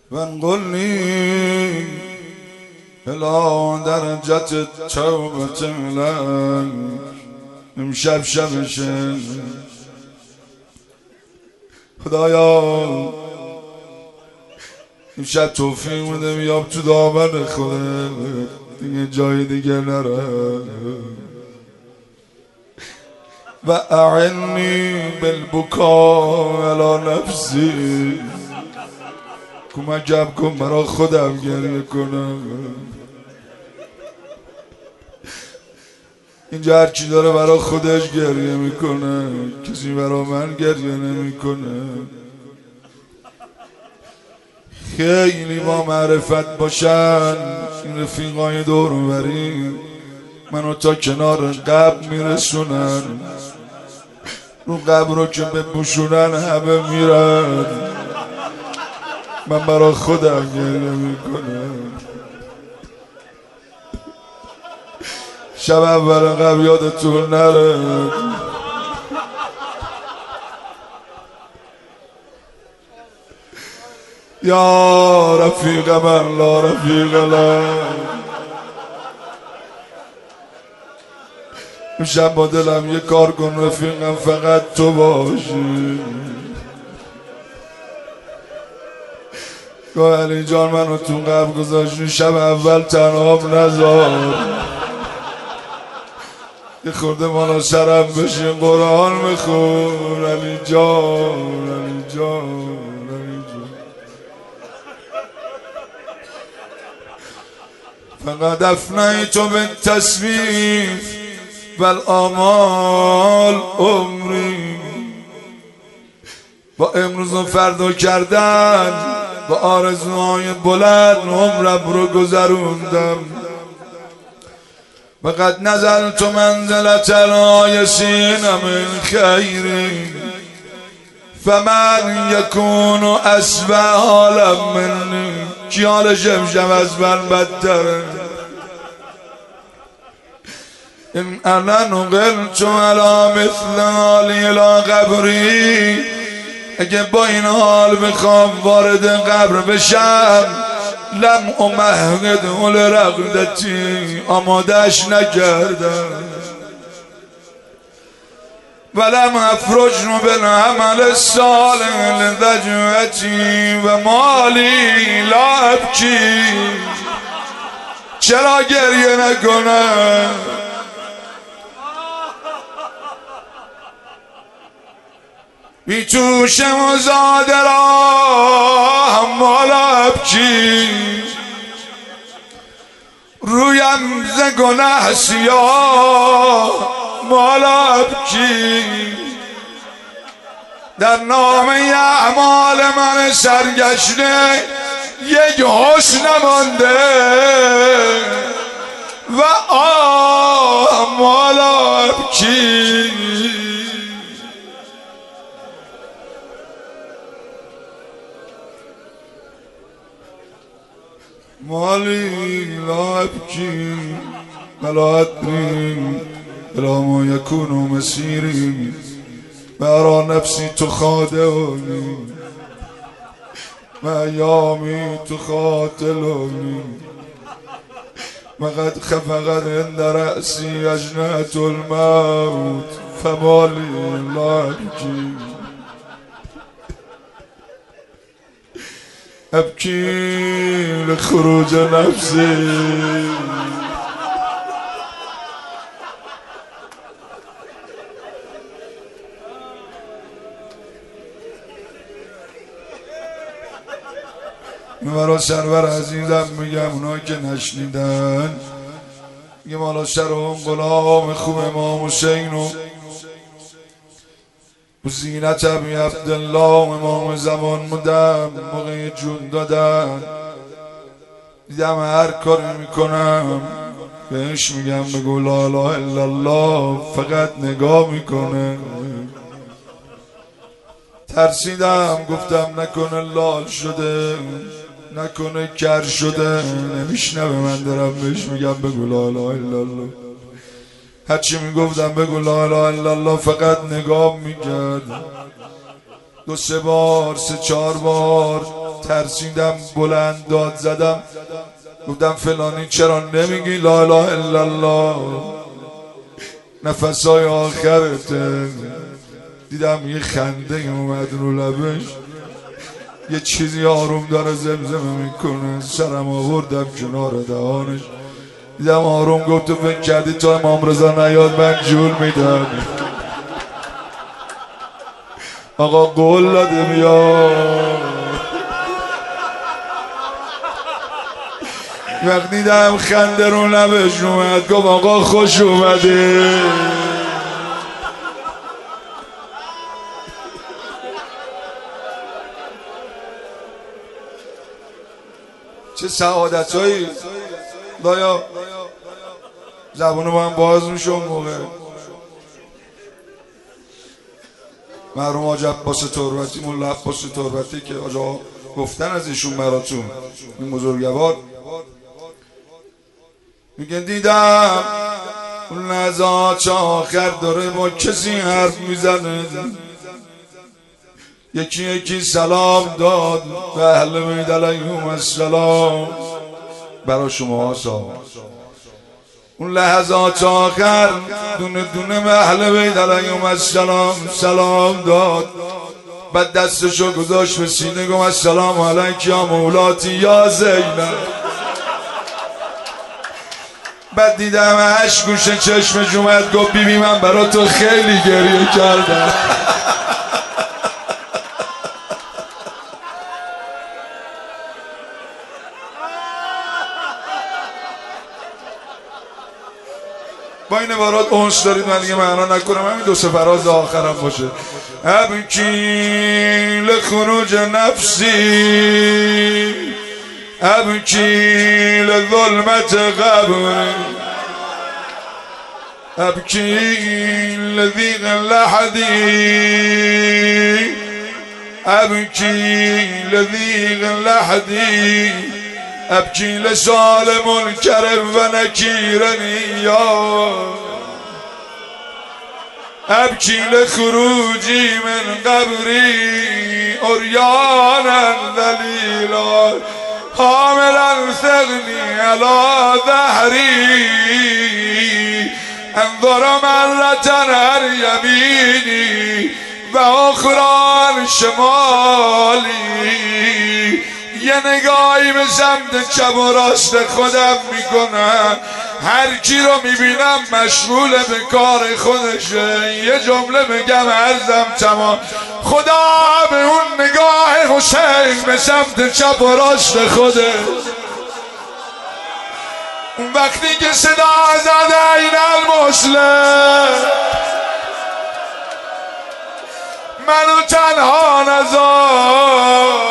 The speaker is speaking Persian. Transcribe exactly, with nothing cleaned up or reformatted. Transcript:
وانقلني إلى درجة توبة لك امشب شبشه خدایا امشب توفیق بده بیام تو دامن خودت دیگه جای دیگه نره و اعنی بالبکا علی نفسی کمکم کن برا خودم گریه کنم. اینجا هرچی داره برا خودش گریه میکنه، کسی برا من گریه نمیکنه. خیلی با معرفت باشن این رفیقای دور و بری منو تا کنار قبر میرسونن، رو قبر رو که بپوشونن همه میرن، من برا خودم گریه میکنم. شب اول قبر یادتون نره یا رفیق من لا رفیق لک. امشب با دلم یه کار کن رفیقم فقط تو باشی. گاه علی جان منو تو قبر گذاشتی شب اول تنهام نذار، یه خورده مالا سرم بشین قرآن میخون. علی جان علی جان علی جان فقط افنیت بالتسویف والآمال عمری، با امروز و فردا کردن با آرزوهای بلند عمرم رو گذروندم. فقط نزلت منزلة الآیسین من خیری فمن یکون اسوأ حالا منی. کی حال شمشم از من بدتره؟ این انا نقلت علی مثل حالی الى قبری، اگه با این حال بخوام وارد قبر بشم لم امهد اول رقدتی آمادش نکردم، ولم افرج بالعمل الصالح لذجوتی و مالی لا ابکی. چرا گریه نکنم؟ بی توشم و زاده را مالا ابکی، رویم ز گناه سیاه مالا ابکی. در نامه اعمال من سرگشته یک حسن مانده و آه مالا ابکی. مالی لا ابکی ولا ادری الى ما یکون مسیری و ارى نفسی تخادعنی و ایامی تقاتلنی و قد خفقت عند رأسی اجنحة الموت فمالی لا ابکی. ابکی لخروج نفسی برای سرور عزیزم میگم، اونایی که نشنیدن میگم حالا سر اون غلام خوب امام حسین و زینت ابی عبدالله امام زمان مدم موقع جون دادن دیدم هر کاری میکنم بهش میگم بگو لا اله الا الله، فقط نگاه میکنه. ترسیدم گفتم نکنه لال شده نکنه کر شده نمیشنوه من دارم بهش میگم بگو لا اله الا الله. هرچی میگفتم بگو لا اله الا الله فقط نگاه میکرد. دو سه بار سه چهار بار ترسیدم، بلند داد زدم، گفتم فلانی چرا نمیگی لا اله الا الله؟ نفسای آخرته. دیدم یه خنده اومد رو لبش، یه چیزی آروم داره زمزمه میکنه. سرم آوردم کنار دهانش، دیدم آروم گفت تو فکر کردی تا امام رضا نیاد من جول میدم؟ آقا قول داده بیاد. وقتی دیدم خنده رو لبش اومد گفت آقا خوش اومده. چه سعادت هایی دایا زبون با هم باز میشه اون موقع. مرحوم حاج عباس تربتی، مولا عباس تربتی که آجا گفتن از ایشون براتون، این بزرگوار میگه دیدم اون لحظات چه آخر داره با کسی حرف میزنه، یکی یکی سلام داد و اهل بیت علیهم السلام برا شما ها. اون لحظات آخر دونه دونه به اهل بیت علیهم السلام سلام داد، بعد دستشو گذاشت به سینه گفت السلام علیک یا مولاتی یا زینب. بعد دیدم هشت گوشه چشمش اومد گفت بیبی من برا تو خیلی گریه کردم. با این عبارات اونس دارید من دیگه معنا نکنم، همین دو سه فراز آخرم باشه. ابکی لخروج نفسی، ابکی لظلمت قبر، ابکی لذیق لحدی، ابکی لذیق لحدی، ابکی لسالم کرم و نکیرنی یا، ابکی لخروجی من قبری عریانا ذلیلا حاملا ثغنی علی ظهری، انظر مرة عن یمینی و اخرى عن شمالی. یه نگاهی به سمت چپ و راست خودم میکنم، هر کی رو میبینم مشغول به کار خودشه. یه جمله بگم عرضم تمام، خدا به اون نگاه حسین به سمت چپ و راست خوده. اون وقتی که صدا زده این المسلم منو تنها نذار،